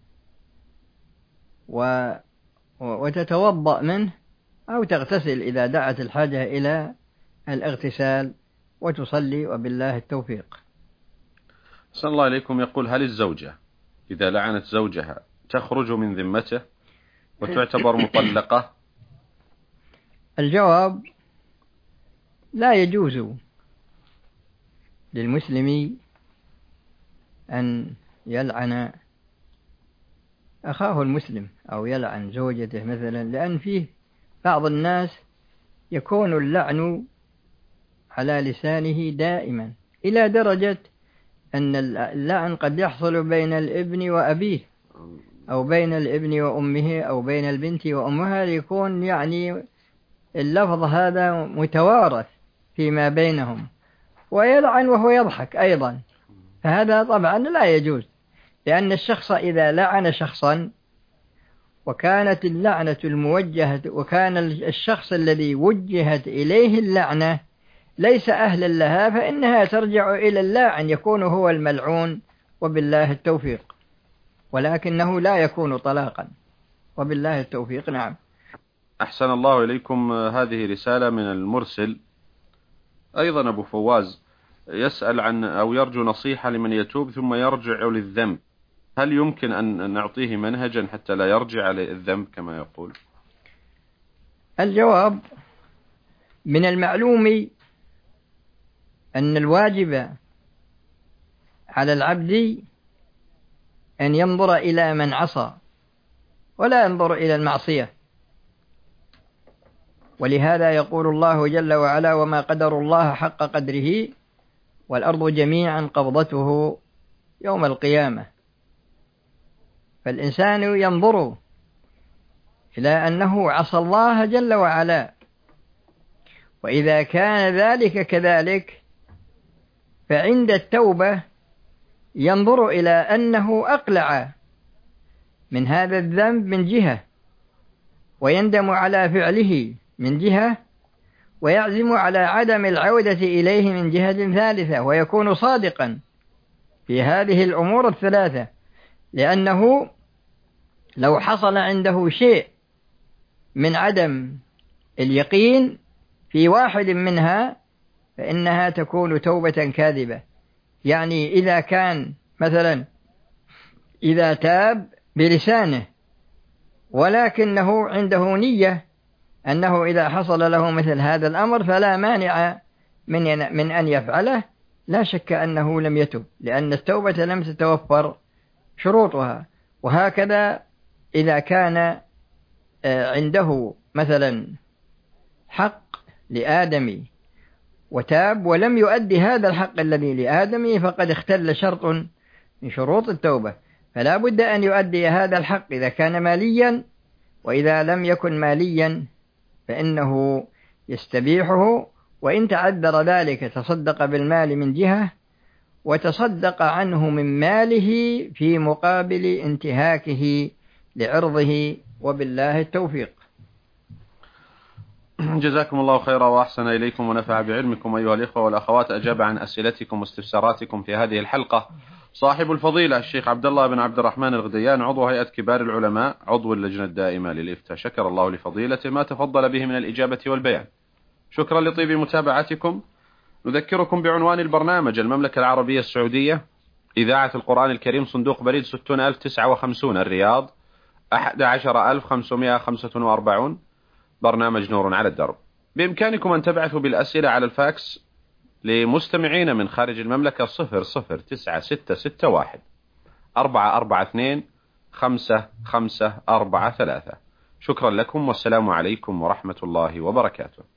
وتتوضأ منه أو تغتسل إذا دعت الحاجة إلى الاغتسال وتصلي، وبالله التوفيق. أحسن الله إليكم. يقول: هل الزوجة إذا لعنت زوجها تخرج من ذمته وتعتبر مطلقة؟ الجواب: لا يجوز للمسلم أن يلعن أخاه المسلم أو يلعن زوجته مثلا، لأن فيه بعض الناس يكون اللعن على لسانه دائما إلى درجة أن اللعن قد يحصل بين الابن وأبيه أو بين الابن وأمه أو بين البنت وأمها، ليكون يعني اللفظ هذا متوارث فيما بينهم، ويلعن وهو يضحك أيضا. فهذا طبعا لا يجوز، لأن الشخص إذا لعن شخصا وكانت اللعنة الموجهة وكان الشخص الذي وجهت إليه اللعنة ليس أهلا لها فإنها ترجع إلى اللاعن، يكون هو الملعون، وبالله التوفيق، ولكنه لا يكون طلاقا، وبالله التوفيق. نعم. أحسن الله إليكم. هذه رسالة من المرسل أيضا أبو فواز، يسأل عن أو يرجو نصيحة لمن يتوب ثم يرجع للذنب، هل يمكن أن نعطيه منهجا حتى لا يرجع للذنب كما يقول؟ الجواب: من المعلوم أن الواجب على العبد أن ينظر إلى من عصى ولا ينظر إلى المعصية، ولهذا يقول الله جل وعلا: وما قدر الله حق قدره والأرض جميعا قبضته يوم القيامة. فالإنسان ينظر إلى أنه عصى الله جل وعلا، وإذا كان ذلك كذلك فعند التوبة ينظر إلى أنه أقلع من هذا الذنب من جهة، ويندم على فعله من جهة، ويعزم على عدم العودة إليه من جهة ثالثة، ويكون صادقا في هذه الأمور الثلاثة، لأنه لو حصل عنده شيء من عدم اليقين في واحد منها فإنها تكون توبة كاذبة. يعني إذا كان مثلا إذا تاب بلسانه ولكنه عنده نية أنه إذا حصل له مثل هذا الأمر فلا مانع من أن يفعله، لا شك أنه لم يتب، لأن التوبة لم تتوفر شروطها. وهكذا إذا كان عنده مثلا حق لآدم وتاب ولم يؤدي هذا الحق الذي لآدم فقد اختل شرط من شروط التوبة، فلا بد أن يؤدي هذا الحق إذا كان ماليا، وإذا لم يكن ماليا فإنه يستبيحه، وإن تعذر ذلك تصدق بالمال من جهة وتصدق عنه من ماله في مقابل انتهاكه لعرضه، وبالله التوفيق. جزاكم الله خيرا وأحسن إليكم ونفع بعلمكم أيها الإخوة والأخوات. أجاب عن أسئلتكم واستفساراتكم في هذه الحلقة صاحب الفضيلة الشيخ عبد الله بن عبد الرحمن الغديان، عضو هيئة كبار العلماء، عضو اللجنة الدائمة للإفتاء، شكر الله لفضيلته ما تفضل به من الإجابة والبيان. شكرا لطيب متابعتكم. نذكركم بعنوان البرنامج: المملكة العربية السعودية، إذاعة القرآن الكريم، صندوق بريد 60059 الرياض 11545، برنامج نور على الدرب. بإمكانكم أن تبعثوا بالأسئلة على الفاكس لمستمعين من خارج المملكة 009661 442 5543. شكرا لكم، والسلام عليكم ورحمة الله وبركاته.